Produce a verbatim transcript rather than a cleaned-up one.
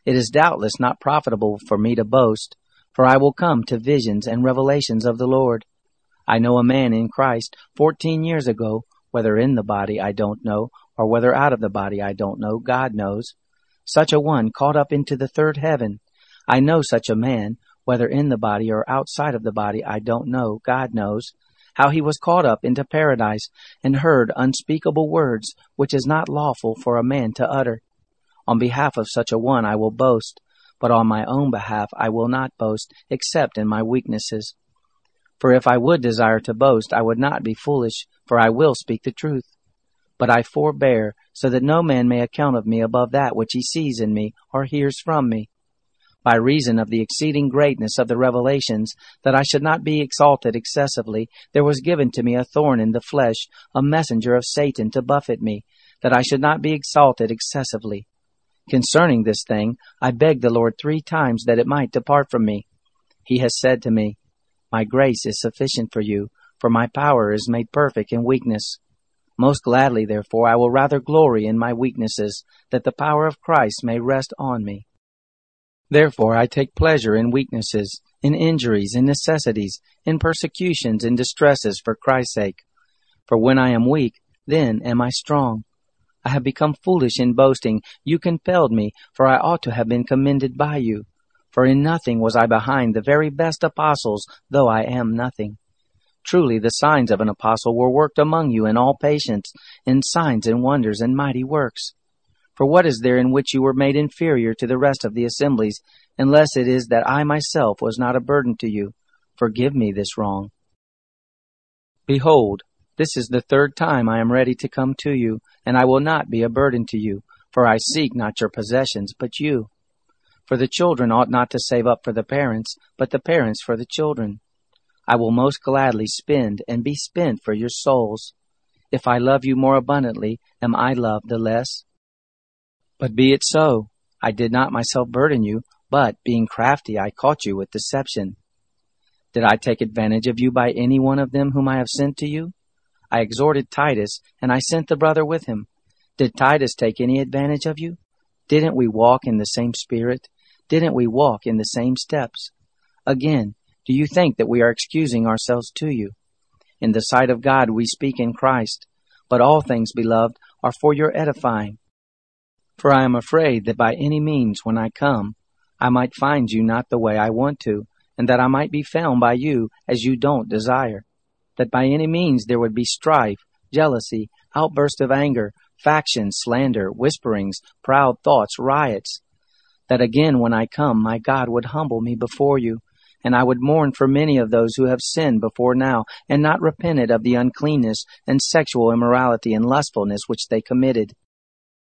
It is doubtless not profitable for me to boast, for I will come to visions and revelations of the Lord. I know a man in Christ fourteen years ago, whether in the body I don't know, or whether out of the body I don't know, God knows. Such a one caught up into the third heaven. I know such a man, whether in the body or outside of the body I don't know, God knows, how he was caught up into paradise, and heard unspeakable words, which is not lawful for a man to utter. On behalf of such a one I will boast, but on my own behalf I will not boast, except in my weaknesses. For if I would desire to boast, I would not be foolish, for I will speak the truth. But I forbear, so that no man may account of me above that which he sees in me, or hears from me. By reason of the exceeding greatness of the revelations, that I should not be exalted excessively, there was given to me a thorn in the flesh, a messenger of Satan to buffet me, that I should not be exalted excessively. Concerning this thing, I begged the Lord three times that it might depart from me. He has said to me, My grace is sufficient for you, for my power is made perfect in weakness. Most gladly, therefore, I will rather glory in my weaknesses, that the power of Christ may rest on me. Therefore I take pleasure in weaknesses, in injuries, in necessities, in persecutions, in distresses for Christ's sake. For when I am weak, then am I strong. I have become foolish in boasting. You compelled me, for I ought to have been commended by you. For in nothing was I behind the very best apostles, though I am nothing. Truly the signs of an apostle were worked among you in all patience, in signs and wonders and mighty works. For what is there in which you were made inferior to the rest of the assemblies, unless it is that I myself was not a burden to you? Forgive me this wrong. Behold, this is the third time I am ready to come to you, and I will not be a burden to you, for I seek not your possessions, but you. For the children ought not to save up for the parents, but the parents for the children. I will most gladly spend and be spent for your souls. If I love you more abundantly, am I loved the less? But be it so. I did not myself burden you, but, being crafty, I caught you with deception. Did I take advantage of you by any one of them whom I have sent to you? I exhorted Titus, and I sent the brother with him. Did Titus take any advantage of you? Didn't we walk in the same spirit? Didn't we walk in the same steps? Again, do you think that we are excusing ourselves to you? In the sight of God we speak in Christ, but all things, beloved, are for your edifying. For I am afraid that by any means, when I come, I might find you not the way I want to, and that I might be found by you as you don't desire. That by any means there would be strife, jealousy, outburst of anger, faction, slander, whisperings, proud thoughts, riots. That again, when I come, my God would humble me before you, and I would mourn for many of those who have sinned before now, and not repented of the uncleanness and sexual immorality and lustfulness which they committed.